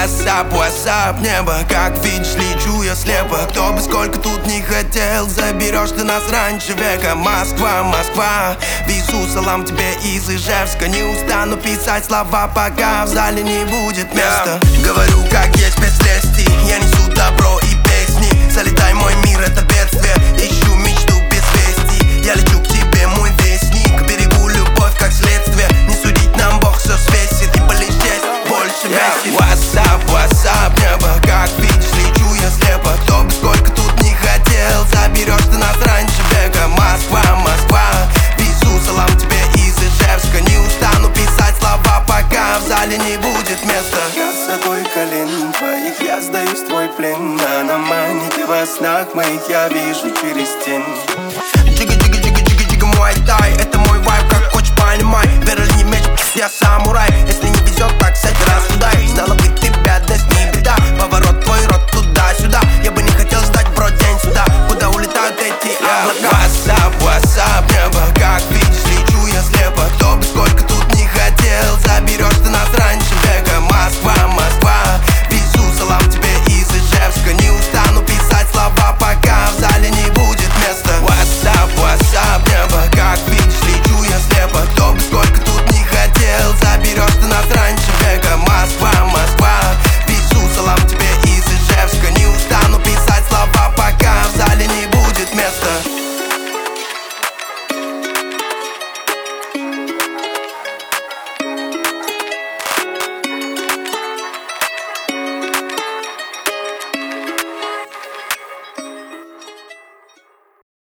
WhatsApp, WhatsApp, небо, как видишь, лечу я слепо. Кто бы сколько тут не хотел, заберешь ты нас раньше века. Москва, Москва, везу салам тебе из Ижевска. Не устану писать слова, пока в зале не будет места. Говорю, как есть без лести, я несу добро и песни. Залетай, мой мир, это бедствие, ищу мечту без вести. Я лечу к тебе, мой вестник, берегу любовь как следствие. Не судить нам Бог все свесит, и болеть здесь больше весит. WhatsApp, WhatsApp, небо, как видишь, лечу я слепо. Кто бы сколько тут не хотел, заберешь ты нас раньше века. Москва, Москва, везу салам тебе из Ижевска. Не устану писать слова, пока в зале не будет места. Я с собой колен твоих, я сдаюсь в твой плен. Она манит и во снах моих я вижу через тень. Джига-джига-джига-джига-джига, мой тай, это мой вайб, как хочешь понимай. В Берлине меч, я самурай, если не везет, так всякий раз удай.